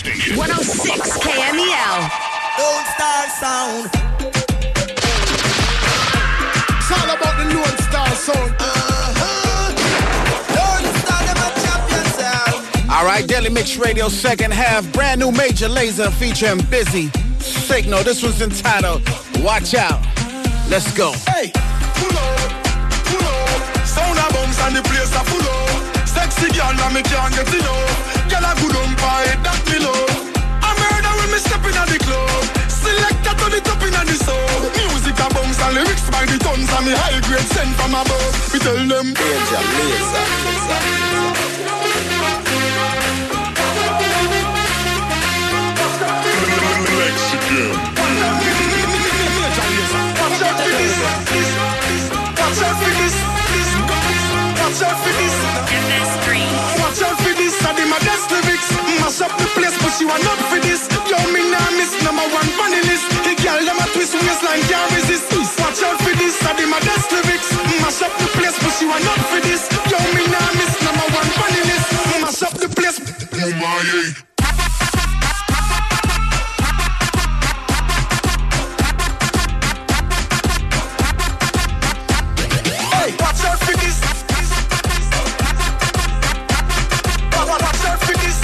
station. 106 KMEL. Lone Star Sound. It's all about the Lone Star Sound. Lone Star, them a champion sound. All right, Daily Mix Radio second half. Brand new Major Lazer featuring Busy Signal. This one's entitled Watch Out. Let's go. Hey, pull up, pull up. Sound of bombs and the place a full up. Sexy girl and me can't get enough. Girl a good umpire, that me love. I murder when me step in at the club. Selector to the top in at the soul. Music a bombs and lyrics by the tons. And me high grade sent from above. We tell them Major Lazer. Mexican. watch out for this. Watch out for this. Watch out for this. Watch out for this. I did my best lyrics. Mash up the place, but you are not for this. Yo, me nah miss number one funny list. The girl them a twist waistline can't resist. Watch out for this. I did my best lyrics. Mash up the place, but you are not for this. Yo, me nah miss number one funny list. Mash up the place. Oh my. Watch out for this. Watch out for this.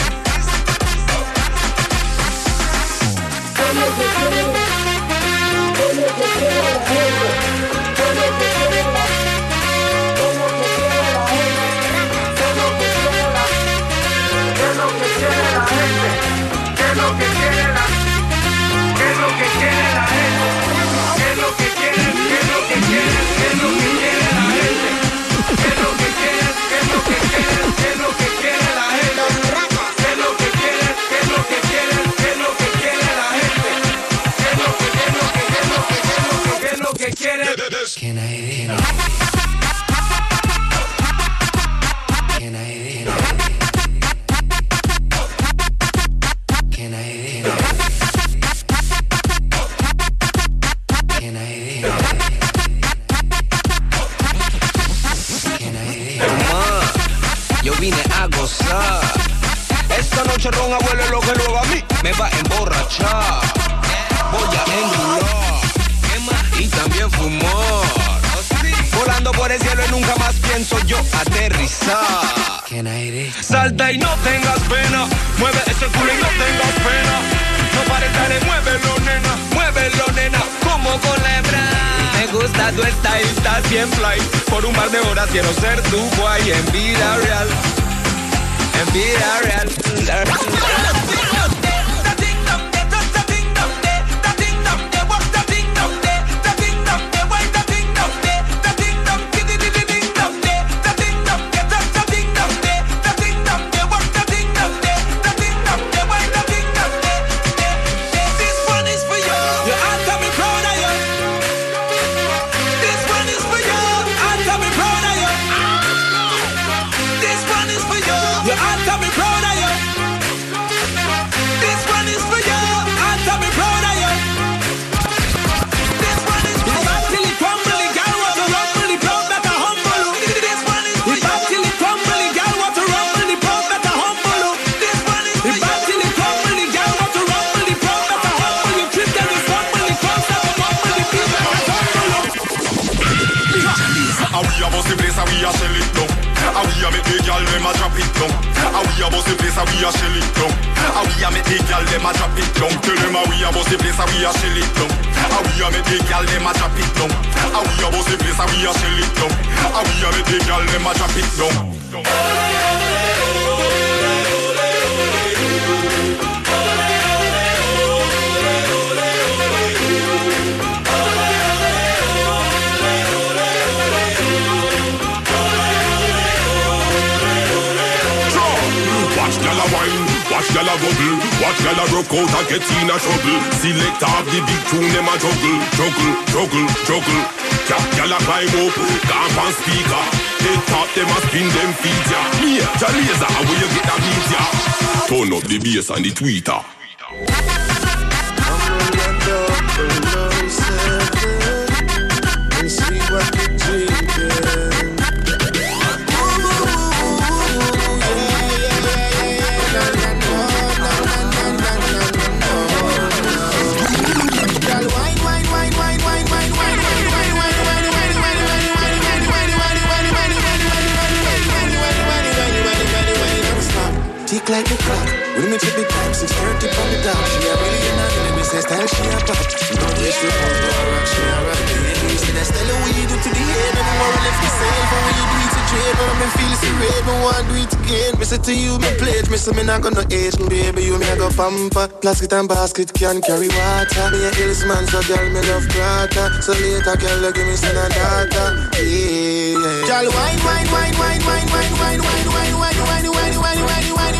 Yo vine a gozar. Esta noche ron abuelo lo que luego a mí me va a emborrachar. Voy a engular y también fumar. Volando por el cielo y nunca más pienso yo aterrizar. Salta y no tengas pena. Mueve ese culo y no tengas pena. No pares, dale, muévelo nena, como con la hembra. Me gusta tu style, estás bien fly. Por un par de horas quiero ser tu guay en vida real. En vida real. We a shell it down. We a make the girl them a drop it down. We a bust the place we a shell it down. We a make the girl them a drop it down. Tell them we a bust the place we a shell it down. We a make the girl them a drop it down. We a bust the place we a shell it down. We a make the girl them a drop it down. Watch y'all a bubble, watch y'all a rock out and get in a trouble. Select have the big tune, them a juggle. Cap y'all a climb up, camp and speaker. Head top, them a spin them feet, ya. Me, Major Lazer, where you get that beat, ya. Turn up the bass and the tweeter. And see what you're drinking. like the clock. When me trip it time, 6:30 from the dog. She a million and let me say style she a pop. No wish to pop, no rock, she a rock. You see that style what you do to the head. And you want to lift yourself. And when you do it to trade, but I'm feel it's red. But want do it again. Me say to you, me pledge. Me say me not gonna age. Baby, you me a go pamper. Plastic and basket can carry water. Me a hills man, so girl me love brata. So later, girl, you give me son and daughter. Yeah, yeah. Girl, wine, wine, wine, wine, wine, wine, wine, wine, wine, wine, wine, wine, wine, wine, wine,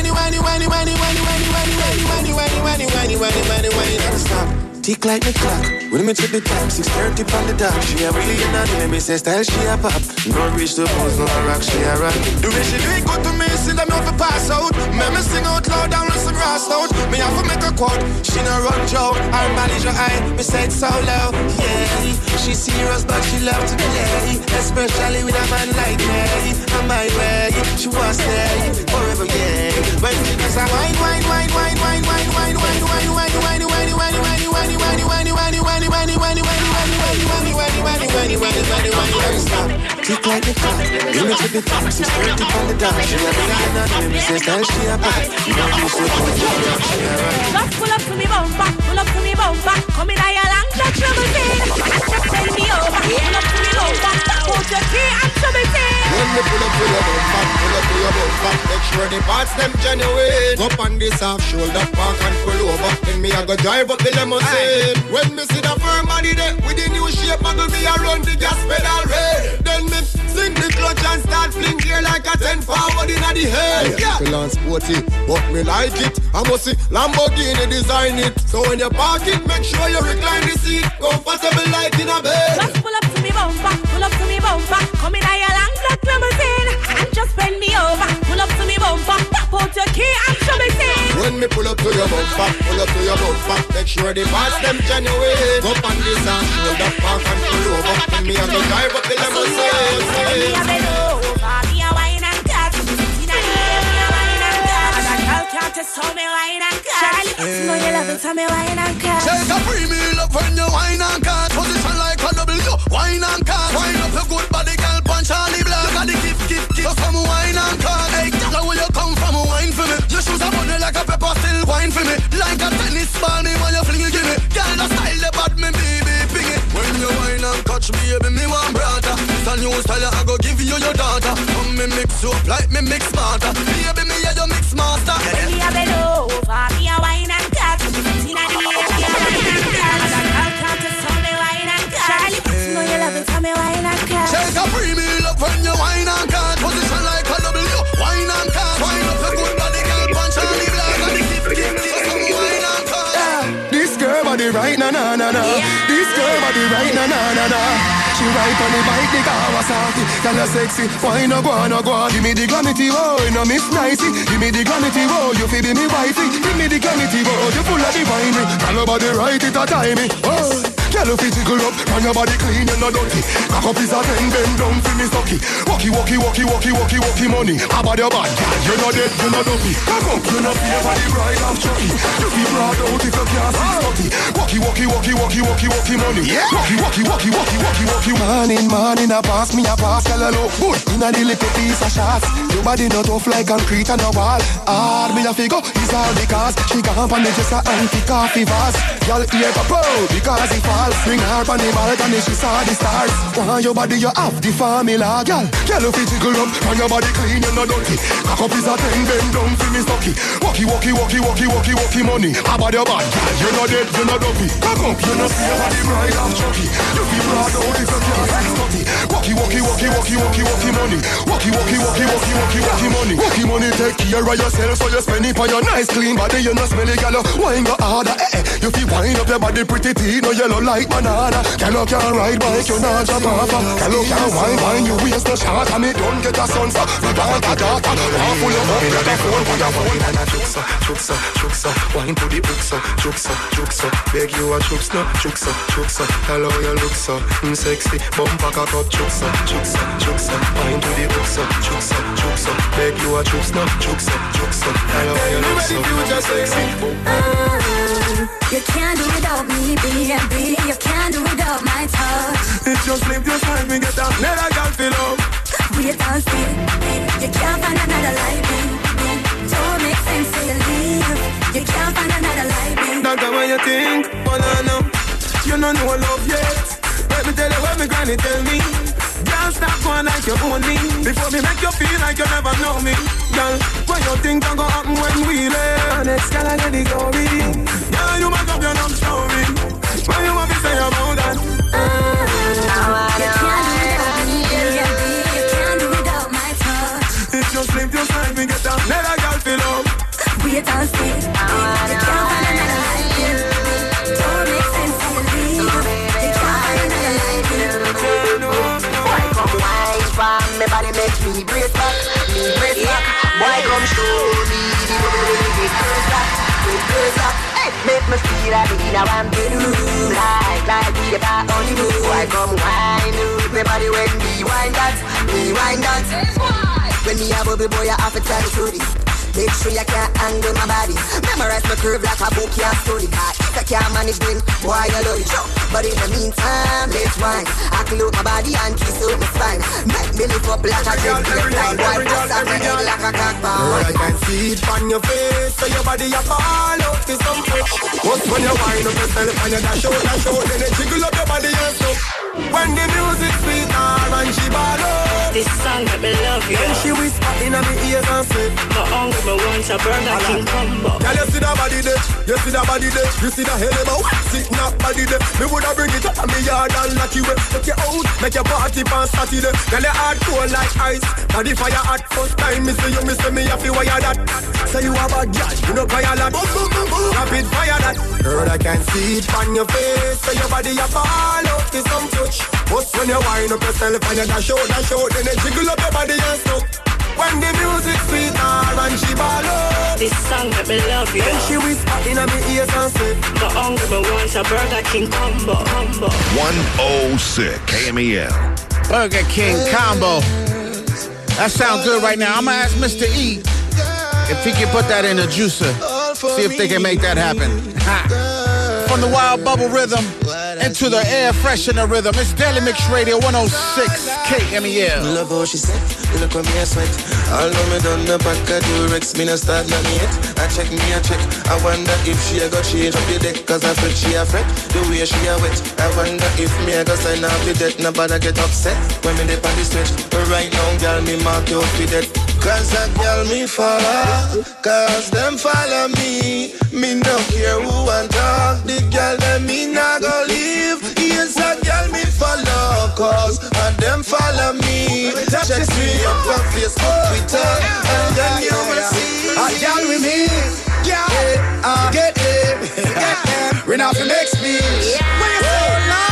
stop. Tick like the clock. When me trip it time, 6:30 from the dog. She a million and let me say style she a pop. Don't reach the pose, no rock, she a rock. The way she do it good to me, see them off a pass out. Make me sing out loud down with some rust out. Me have to make a quote. She no run joke, her manage her eye. Me say it so low, yeah. She serious but she love to play, especially with a man like me. On my way, she was there forever, yeah. When she does a wine, wine, wine, wine, wine, wine, wine, wine, wine, wine, wine, wine, wine, wine, wine. Tick like the clock. You me trip it time, 6:30 from the dog. She a million and let me say style she a pop. You know you so good, she a rock. Just pull up to me bumper, pull up to me bumper. Come in a long black trouble thing. Just tell me over, pull up to me bumper. Put your key and trouble thing. When me pull up to your bumper, pull up to your bumper. Make sure the parts them genuine. Up on this half shoulder, park and pull over. Then me a go drive up the limousine. When me see the firm body there with the new shape, I go be around the gas pedal red. Then me sing the clutch and start fling gear like a 10 forward in the head. Yeah, feel and sporty, but me like it. I must see Lamborghini design it. So when you park it, make sure you recline the seat, comfortable like in a bed. Just pull up to me bumper, pull up to me bumper. Come in a long black limousine and just bend me over. Pull up to me bumper, pop out your key and trouble thing. When me pull up to your bumper, pull up to your bumper. Make sure the parts them genuine. Up on this and shoulder, park and pull over. And me a go drive up the limousine. Me a bend over, me a wine and cut. In a day, me a wine and cut. And a girl can't test how me wine and cut. Charlie, you know you love it, so me wine and cut. Take a free meal up when you wine and cut. Position like a W, wine and cut. Wine up your good body, girl, punch Charlie Black. Look at the gift. So from wine and cut. Hey, tell where you come from, wine for me. Your shoes are bunny like a pepper, still wine for me. Like a tennis ball, me when you fling it, give me. Girl, the style, the bad, me baby, ping it. When you wine and catch me, baby, me want brother. It's a new style, I go give you your daughter. Come me mix you up like me mix smarter. Baby, me a your mix master. Me a bend over, me a wine and cut. In a day, me a wine and cut. And a girl can't test how me wine and cut. Charlie, you know you love it, so me wine and cut. Take a free meal up when you wine and cut. Position like a W, wine and cut. Wine up your good body, girl, punch Charlie Black. And the gift, so some wine and cut. This girl body right, na na na na. This girl body right, na na na na. She ride on the bike, the Kawasaki. Kinda sexy, why no go, no go. Give me the glamity, oh, no miss nicey. Give me the glamity, oh, you feel me wifey. Give me the glamity, oh, you full of the wine. Tell your body right, it a time, oh. Girl, if you tickle up, and your body clean, you're not dirty. Cock up is a 10, bend down for me sucky. Walkie, money. How about your bad girl? You're not dead, you're not dopey. Cock up, you're not fear for the bride of Chucky. You feel proud out if you can't see Scotty. Walkie, money. Walkie. Morning, I pass, girl, hello. Good, in a little piece of shots. Your body not tough like concrete on a wall. Hard, me a figure, is all because she can't on the dresser and kick off the vase. Girl, ear go pro, because he falls. Swing her on the balcony, she saw the stars. Want your body, you have the formula, girl. Girl, if you jiggle up, and your body clean, you're not dirty. Cock up is a 10, bend down for me stocky. Walkie, money. How about your bad girl? You're not dead, you're not dopey. Cock up, you're not fear for the bride of Chucky. You feel proud out if you can't see Scotty. Walkie, money. Walkie, money. Walkie, money, take care of yourself, so you spend it for your nice clean body. You not smelly, girl. Wine go harder, You feel wine up your body pretty tea, no yellow like banana. Girl, can't ride bike, you not jump off. Girl, can't wine, you waste no shot. And me don't get a son, so we want a daughter. Half full of up, get a phone for your phone. And a chuksa, wine to the chuksa. Beg you a chuksa. Hello, you look so sexy. Bumper cock up, chuksa. Wine to the chuksa. Beg you a chuksa. Hello, you look so sexy. You can't do without me, baby. You can't do without my touch. It's just live your time and get that leather girl feel up. Wait and see, you can't find another like me. Don't make sense to leave. You can't find another like me. That's the way you think, but I know you don't know love yet. Let me tell you what my granny tell me. Girl, stop going like you own me. Before me make you feel like you never know me. Girl, what you think can go happen when we lay? Next girl I get the glory. Girl, you must have your love story. What you want to say about that? You can't do without me, baby. You can't do without my touch. If you sleep, just like me get down. Let a girl feel up. Wait and see. You can't find another like you. Don't make sense to leave. You can't find another like you. Boy, come wine for me, body make me brace back, Boy, come show me the way it goes back, Hey, make me feel like me now I'm feeling like we about only move. Boy, come wine with me body when me wine that. When me a bubble boy, I have to tell you this. Make sure you can't angle my body. Memorize my curve like a book, you study. If I can't manage them, boy, I love it. But in the meantime, let's wine. I can look my body and kiss up my spine. Make me lift up like a jet plane. Boy, pass up my head like a cockball. I can see it on your face, so your body a fall out to some pitch. What's when you wind up yourself and you dash out, then you jiggle up your body and stuff. When the music sweet and she ball up. This song that me love you. Then she whisper in my ears and say, my uncle me wants a Burger King combo. Girl, you see that body there, you see that body there, you see that hell about sitting up body there. Me woulda bring it up on me yard and lock you up. Take you out, make your party on Saturday. Girl, you hard cold like ice, body fire hot. First time me see you, me say me have to wire that. Say you a bad girl, you know cry a lot. Rapid fire that. Girl, I can see it on your face, so your body a fall out to some touch. But when you wind up yourself and you dash out, then you jiggle up your body and stuff. When the music sweet and she ball up. This song that me love you. Then she whisper in my ears and say, my uncle me wants a Burger King combo. 106 KMEL. Burger King combo. That sounds good right now. I'm gonna ask Mr. E if he can put that in a juicer. See if they can make that happen. From the wild bubble rhythm into the air freshener rhythm. It's Daily Mix Radio 106 KMEL. Love how she said, look at me a sweat. Although me done the pack of Durex, me no start none yet. I check. I wonder if she a go change up the deck, cause I fret she a fret. The way she a wet. I wonder if me a go sign off the debt. Nobody get upset when me dip on the stretch. But right now, girl, me mark you up with that. Cause that girl me follow, cause them follow me. Me no care who want talk. The girl that me not go leave. Yes, that girl me follow, cause and them follow me. Check me up on Facebook, Twitter, and then you will see a girl with me. Yeah, get them. We not to make speech. When you say,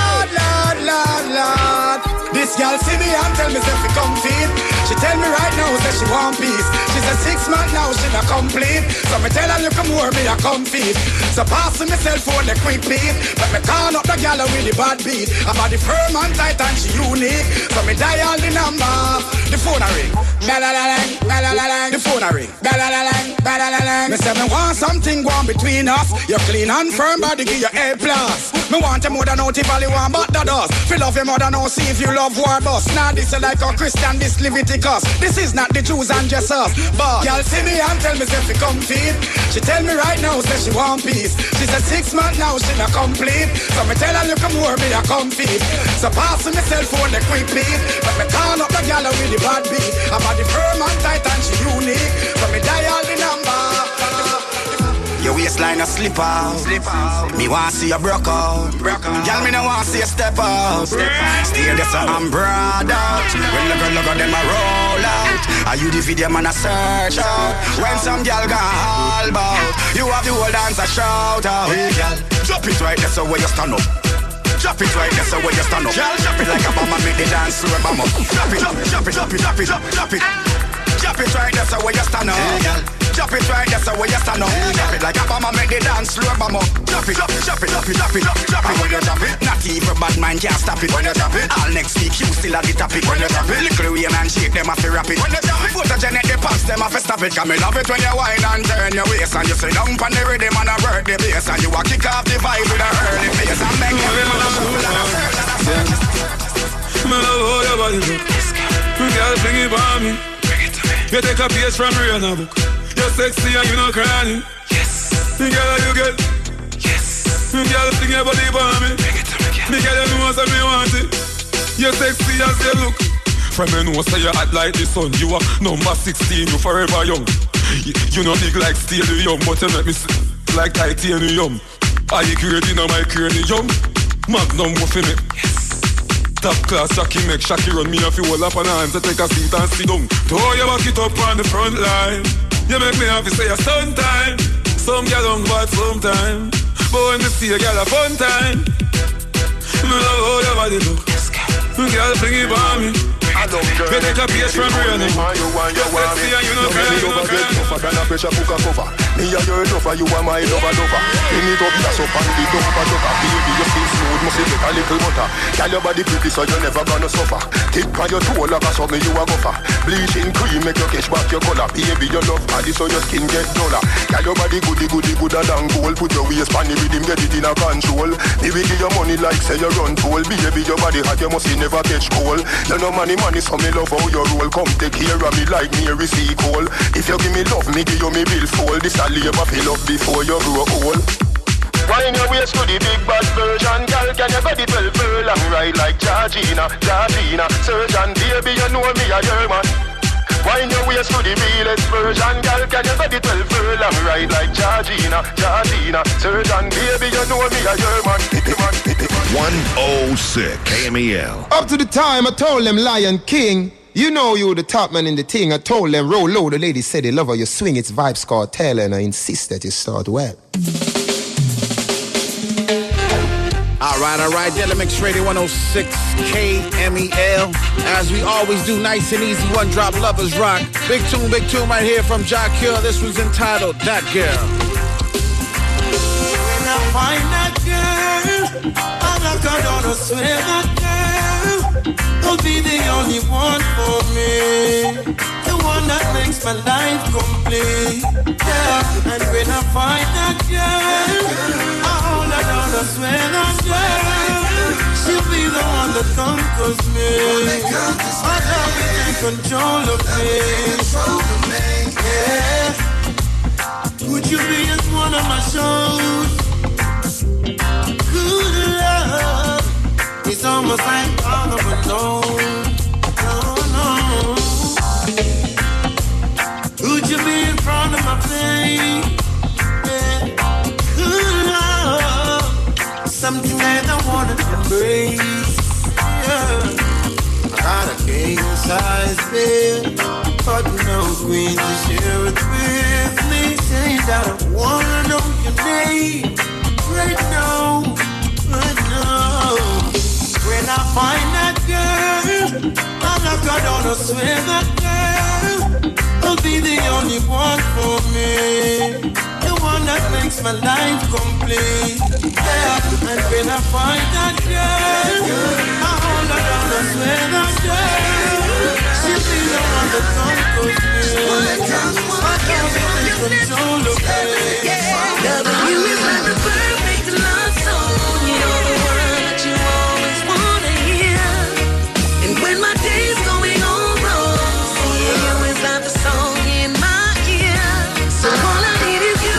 Lord, this girl see me and tell me if we come feed. She tell me right now that she want peace. She's a 6 month now, she not complete. So me tell her you come over me, I come feed. So pass me cell phone, the quick beat. But me call up the gal with the bad beat. I'm body firm and tight and she unique. So me dial the number. The phone a ring. The phone a ring. Me say me want something going between us. You're clean and firm, body give you A+. Me want you more than out if all you want but the dust. Feel love you more than out, see if you love war bus. Now this is like a Christian, this Leviticus. This is not the Jews and just us. But y'all see me and tell me if we come feed. She tell me right now, say she want peace. She's a 6 month now, she not complete. So me tell her you come over me, I come feed. So pass me cell phone, the quick beat. But me call up the gal with the bad beat. I'm at the firm and tight and she unique. So me dial the number. Your waistline a slip out. Me want see you broke out. Girl, me no want see you step out. Stay there so I'm broad out. When look at them a roll out. Are you the video man a search out? When some girl got all bout, you have the whole dance a shout out. Hey girl, drop it right there so where you stand up. Drop it right there so where you stand up. Girl, drop it like a bomb and make the dance slow bomb up. Drop it right there so where you stand up. Hey girl, drop it right there so where you stand up. Drop it like a bomb and make the dance slow bomb up. Drop it. When you drop it, not even bad man can't stop it. When you drop it, all next week you still at the topic. When you drop it, little rain and shake them off the rapid. When you drop it, photogenic the pants them off the stop it. Cause me love it when you whine and turn your waist and you sit down on the rhythm and a work the bass and you a kick off the vibe with a early face and make every man a shuffle and a circle and a circle. Me love how your body look. Girl, bring it on me. You take a page from Rihanna book. You sexy and you know crying. Yes. Me girl, you get. Yes. Me girl, sing your body for me. Me girl, you know what me want it. You're sexy as you look. From me know say you hot like the sun. You are number 16, you forever young. You know big like stadium, but you make me like titanium. I create in my cranium. Magnum for me. Yes. Top class Shaki make Shaki run me off you all up on hands to take a seat and sit down. Throw your back it up on the front line. You make me happy say a stunt time. Some girl don't bad sometime, but when you see a girl a fun time. Me love how your body look. Girl bring it on me. You take a page from Raining. You're sexy and you know crying. Tougher than a pressure cooker cover. Me a your lover, you are my lover. Bring it up, that's up and the dumper. Baby, you feel smooth, must take a little butter. Girl, your body pretty, so you never gonna suffer. Tip on your toe like a something you a go for. Bleaching cream make you catch back your color. Baby, you love body, so your skin get duller. Girl, your body gooder than gold. Put your waist on the rhythm, get it in a control. Me will give you money like say you run toll. Baby, your body hot, you must never catch cold. You know money, so me love how you roll. Come take care of me like Mary C. Cole. If you give me love, me give you me bill full. This a labor fill up before you grow old. Wine your waist to the big bad version. Girl, can you go the 12 furlong ride like Georgina? Surgeon, baby, you know me a your man. Wine your waist to the realest version. Girl, can you go the 12 furlong ride like Georgina? Surgeon, baby, you know me a your man. 106 KMEL. Up to the time I told them Lion King, you know you the top man in the thing. I told them roll low. The ladies said they love how you swing. It's Vibes Cartel and I insist that you start well. All right, Daily Mix Radio 106 KMEL. As we always do, nice and easy, one drop, lovers rock. Big tune right here from Ja Cure. This was entitled That Girl. When I find that girl, I'm not gonna swear that girl will be the only one for me. The one that makes my life complete. Yeah, and when I find that girl, I swear that girl, she'll be the one that conquers me. My love will take control of me. Yeah. Would you be as one of my shows? Good love, it's almost like all of alone. No. Would you be in front of my face? Something that I wanna embrace. Yeah. I got a king size bed, but no queen to share it with me. Say that I wanna know your name right now. When I find that girl, I'm not gonna swear that girl will be the only one for me. That makes my life complete. Yeah, and when I find that girl, I hold her down, I swear that girl, she'll be the one that conquers me. My love will take control of me. Loving you is like the perfect love song. You're the one that you always wanna hear. And when my day's going all wrong, seeing you is like the song in my ear. So all I need is you.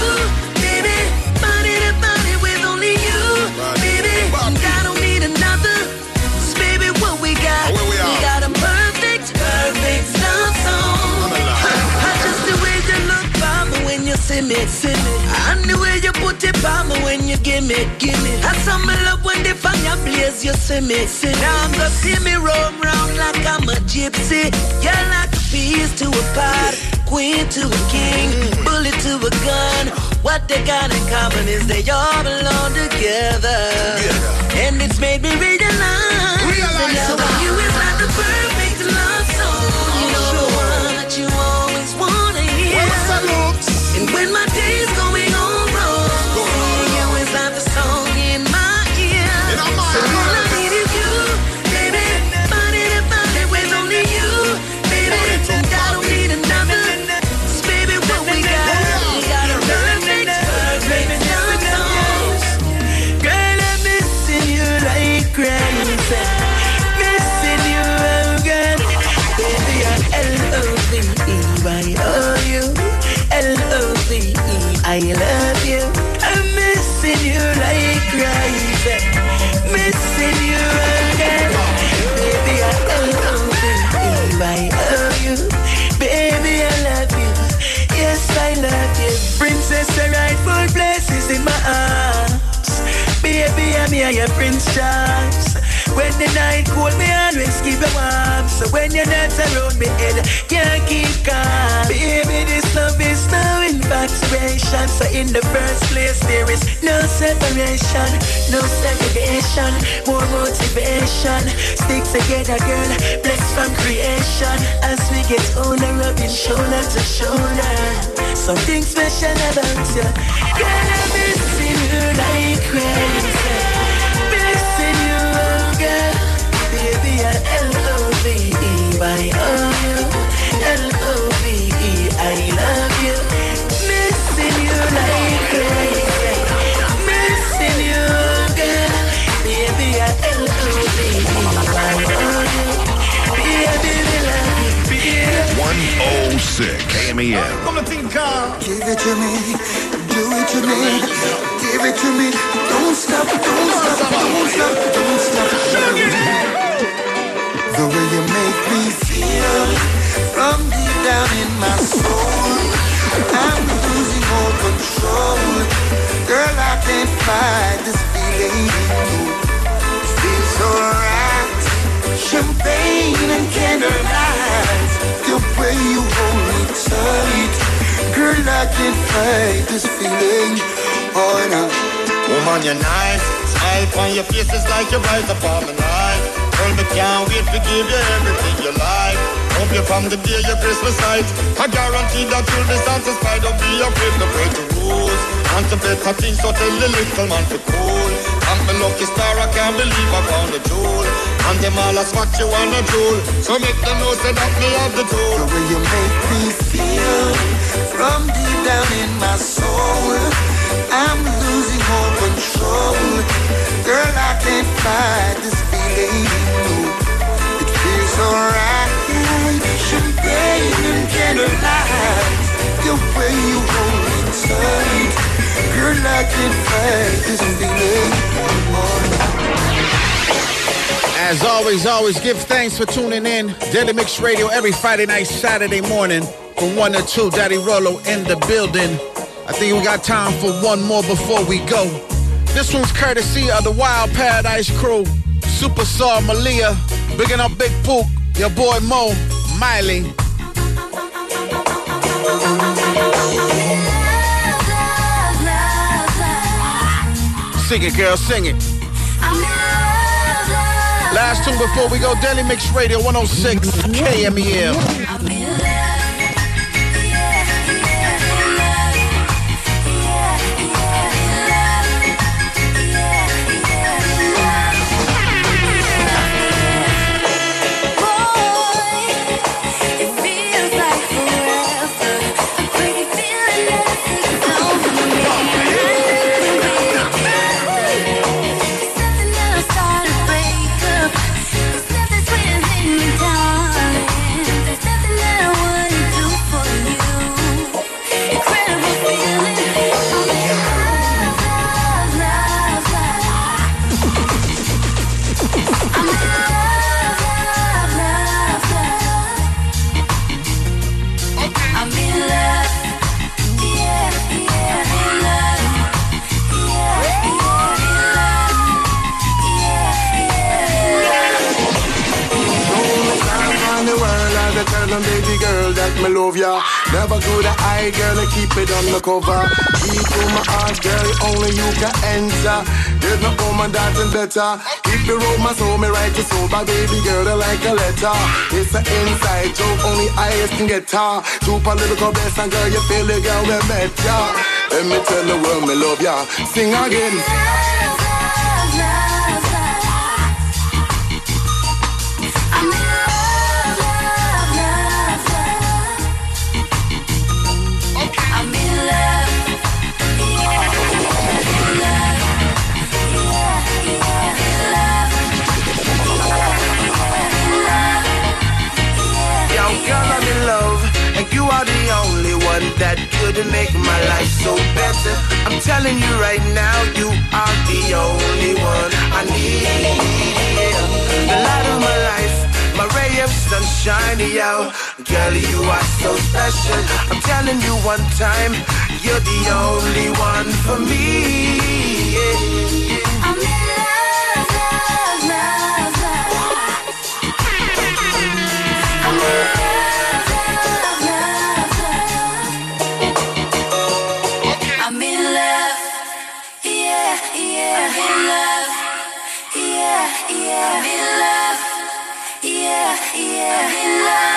See me. And the way you put it on me when you give me. I saw me love when the fire blaze, you see me. Now I'm gonna see me roam round like I'm a gypsy. You're like a piece to a pot, queen to a king, bullet to a gun. What they got in common is they all belong together. And it's made me realize that you is like the perfect love song. You're the one that you always wanna hear. And when my day's going all wrong, seeing you is like the song in my ear. So all I need is you, baby. Body with only you, baby. And I don't need another. Cause baby, what we got a perfect love song. Girl, I'm missing you like crazy. Missing you, girl. love you. I'm missing you like crazy. Missing you again. Baby, I love you. Baby, I love you. Yes, I love you. Princess, the rightful place is in my arms. Baby, I'm here, your Prince Charles. When the night cold, me always keep it warm. So when you're not around me, head can't keep calm. Baby, this love is no infatuation. So in the first place, there is no separation, no segregation, more motivation. Stick together, girl, blessed from creation. As we get older, rubbing shoulder to shoulder. Something special about you. Girl, I'm missing you like crazy. Missing you, girl. Baby, I L-O-V-E. I owe you. L-O-V-E. I love you. Missing you like crazy. Missing you, girl. Baby, I L-O-V-E. I owe you. Baby, we love you. 106 KMEL. Give it to me, do it to me, give it to me. Don't stop, don't stop, don't stop, don't stop. The way you make me feel from deep down in my soul, I'm losing all control. Girl, I can't fight this feeling. It feels so right. Champagne and candlelight, the way you hold me tight. Girl, I can't fight this feeling. Oh, no. Woman, you're nice. Smile on your face is like you're right upon my night. Girl, me can't wait to give you everything you like. Hope you from the day your Christmas night. I guarantee that you'll be satisfied. Don't be afraid to break the rules. And to better things, so tell the little man to cool. I'm my lucky star, I can't believe I found a jewel. And them all ask what you wanna do. So make them know say that me have the tool. The way you make me feel from deep down in my soul, I'm losing all control. Girl, I can't fight this feeling. It feels alright. Champagne and candlelight, the way you hold me tight. Girl, I can't fight this feeling. As always give thanks for tuning in. Daily Mix Radio every Friday night, Saturday morning from 1 to 2. Daddy Rollo in the building. I think we got time for one more before we go. This one's courtesy of the Wild Paradise crew. Super Saw Malia, bigging up Big Pook, your boy Mo, Miley. Sing it, girl, sing it. Last tune before we go, Daily Mix Radio 106 KMEL. Baby girl, that me love ya. Never go to eye, girl, I keep it on the cover. Deep to my heart, girl, only you can enter. There's no woman that's better. Keep the romance, hold me right to soul. My baby girl, I like a letter. It's an inside joke, only eyes can get her. Super lyrical best, and girl, you feel it, girl, we met ya. Let me tell the world me love ya. Sing again. Girl, I'm in love, and you are the only one that could make my life so better. I'm telling you right now, you are the only one I need. The light of my life, my ray of sunshine, yo. Girl, you are so special. I'm telling you one time, you're the only one for me. I'm in love, love, love, love. I'm in love, love, love, love. I'm in love, yeah, yeah. I'm in love, yeah, yeah. I'm in love, yeah, yeah. I'm in love.